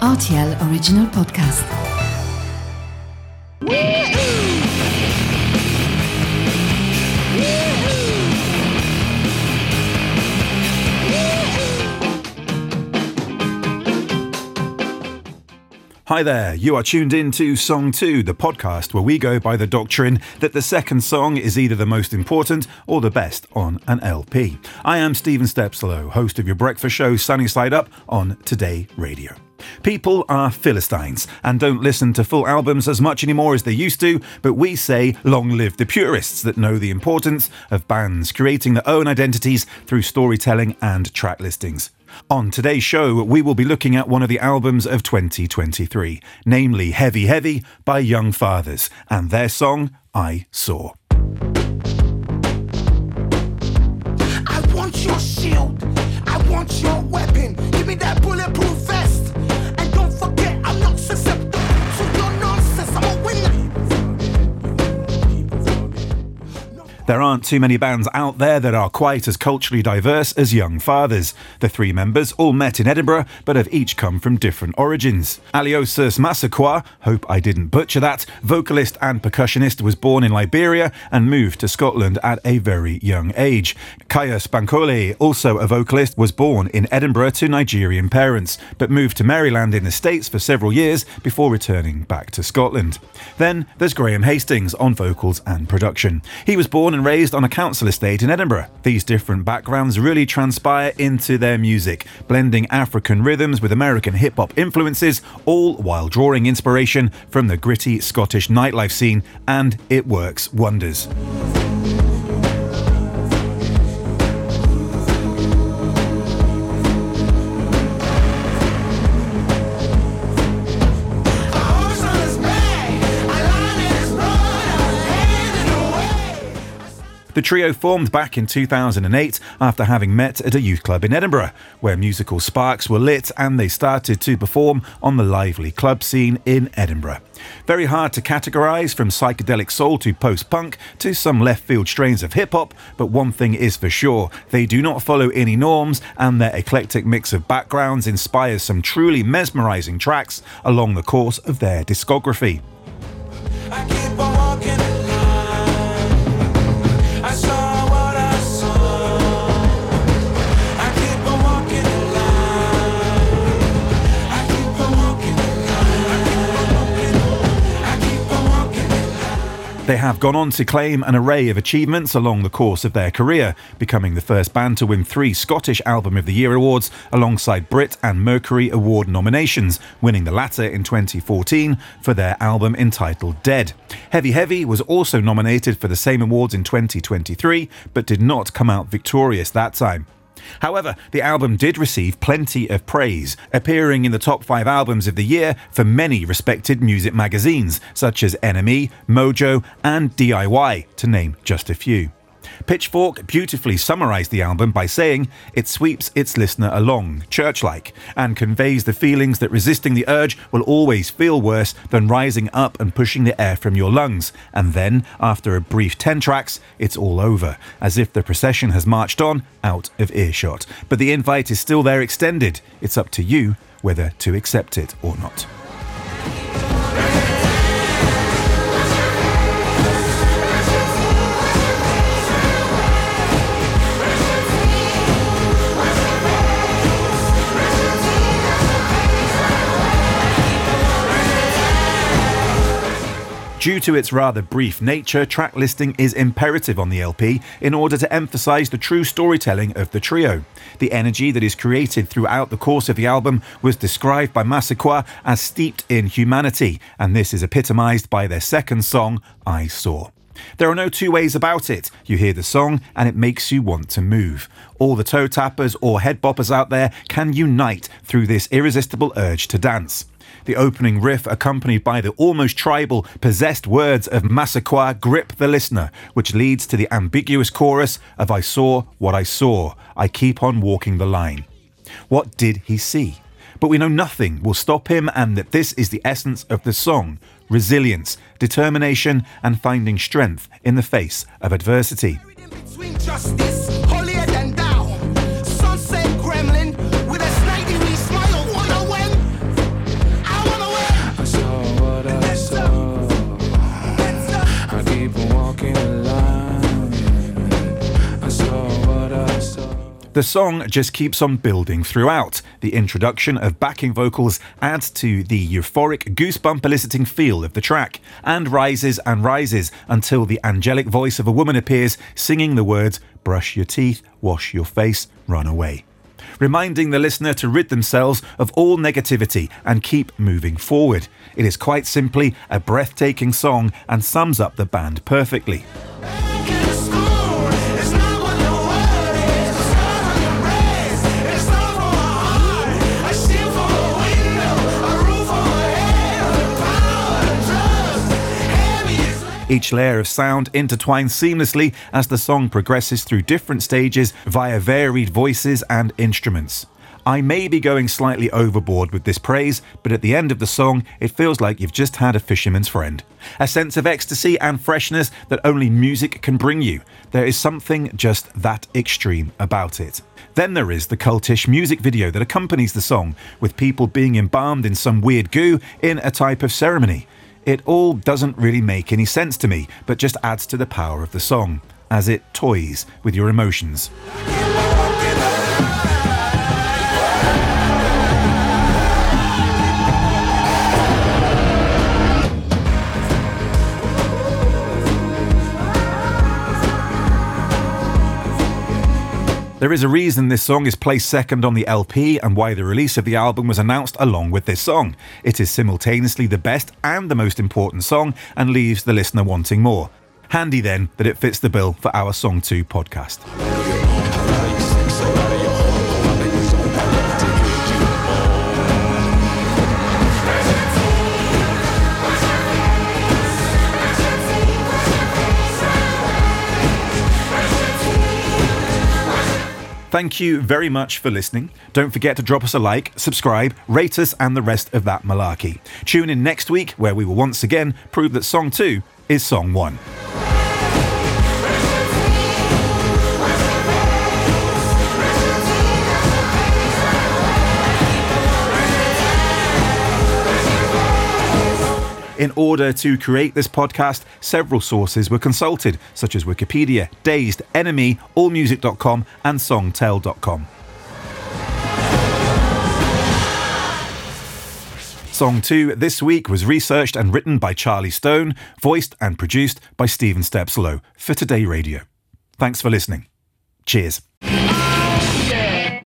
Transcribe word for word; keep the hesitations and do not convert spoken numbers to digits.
R T L Original Podcast. Hi there, you are tuned in to Song two, the podcast where we go by the doctrine that the second song is either the most important or the best on an L P. I am Stephen Stepslow, host of your breakfast show Sunny Side Up on Today Radio. People are Philistines and don't listen to full albums as much anymore as they used to, but we say long live the purists that know the importance of bands creating their own identities through storytelling and track listings. On today's show, we will be looking at one of the albums of twenty twenty-three, namely Heavy Heavy by Young Fathers, and their song, I Saw. I want your shield, I want your weapon, give me that bulletproof vest, and don't forget I'm not susceptible to your nonsense, I'm a winner. There aren't too many bands out there that are quite as culturally diverse as Young Fathers. The three members all met in Edinburgh, but have each come from different origins. Aliosus Massaquoi, hope I didn't butcher that, vocalist and percussionist, was born in Liberia and moved to Scotland at a very young age. Kaya Spankole, also a vocalist, was born in Edinburgh to Nigerian parents, but moved to Maryland in the States for several years before returning back to Scotland. Then there's Graham Hastings on vocals and production. He was born in and raised on a council estate in Edinburgh. These different backgrounds really transpire into their music, blending African rhythms with American hip-hop influences, all while drawing inspiration from the gritty Scottish nightlife scene, and it works wonders. The trio formed back in two thousand eight after having met at a youth club in Edinburgh, where musical sparks were lit and they started to perform on the lively club scene in Edinburgh. Very hard to categorise, from psychedelic soul to post-punk to some left-field strains of hip-hop, but one thing is for sure, they do not follow any norms, and their eclectic mix of backgrounds inspires some truly mesmerising tracks along the course of their discography. I keep on walking. I saw what I saw. I keep on walking in line. I keep on walking in line. I keep on walking in line. They have gone on to claim an array of achievements along the course of their career, becoming the first band to win three Scottish Album of the Year awards alongside Brit and Mercury Award nominations, winning the latter in twenty fourteen for their album entitled Dead. Heavy Heavy was also nominated for the same awards in twenty twenty-three, but did not come out victorious that time. However, the album did receive plenty of praise, appearing in the top five albums of the year for many respected music magazines, such as N M E, Mojo, and D I Y, to name just a few. Pitchfork beautifully summarised the album by saying it sweeps its listener along, church-like, and conveys the feelings that resisting the urge will always feel worse than rising up and pushing the air from your lungs, and then, after a brief ten tracks, it's all over, as if the procession has marched on out of earshot. But the invite is still there extended. It's up to you whether to accept it or not. Due to its rather brief nature, track listing is imperative on the L P in order to emphasise the true storytelling of the trio. The energy that is created throughout the course of the album was described by Massaquoi as steeped in humanity, and this is epitomised by their second song, I Saw. There are no two ways about it. You hear the song and it makes you want to move. All the toe tappers or head boppers out there can unite through this irresistible urge to dance. The opening riff, accompanied by the almost tribal, possessed words of Massaquoi, grip the listener, which leads to the ambiguous chorus of I saw what I saw, I keep on walking the line. What did he see? But we know nothing will stop him, and that this is the essence of the song: resilience, determination, and finding strength in the face of adversity. The song just keeps on building throughout. The introduction of backing vocals adds to the euphoric, goosebump-eliciting feel of the track, and rises and rises until the angelic voice of a woman appears, singing the words, "Brush your teeth, wash your face, run away," reminding the listener to rid themselves of all negativity and keep moving forward. It is quite simply a breathtaking song and sums up the band perfectly. Each layer of sound intertwines seamlessly as the song progresses through different stages via varied voices and instruments. I may be going slightly overboard with this praise, but at the end of the song, it feels like you've just had a fisherman's friend. A sense of ecstasy and freshness that only music can bring you. There is something just that extreme about it. Then there is the cultish music video that accompanies the song, with people being embalmed in some weird goo in a type of ceremony. It all doesn't really make any sense to me, but just adds to the power of the song, as it toys with your emotions. There is a reason this song is placed second on the L P and why the release of the album was announced along with this song. It is simultaneously the best and the most important song and leaves the listener wanting more. Handy then that it fits the bill for our Song two podcast. Thank you very much for listening. Don't forget to drop us a like, subscribe, rate us, and the rest of that malarkey. Tune in next week where we will once again prove that Song two is Song one. In order to create this podcast, several sources were consulted, such as Wikipedia, Dazed, N M E, all music dot com, and songtell dot com. Song two this week was researched and written by Charlie Stone, voiced and produced by Stephen Stepslow for Today Radio. Thanks for listening. Cheers.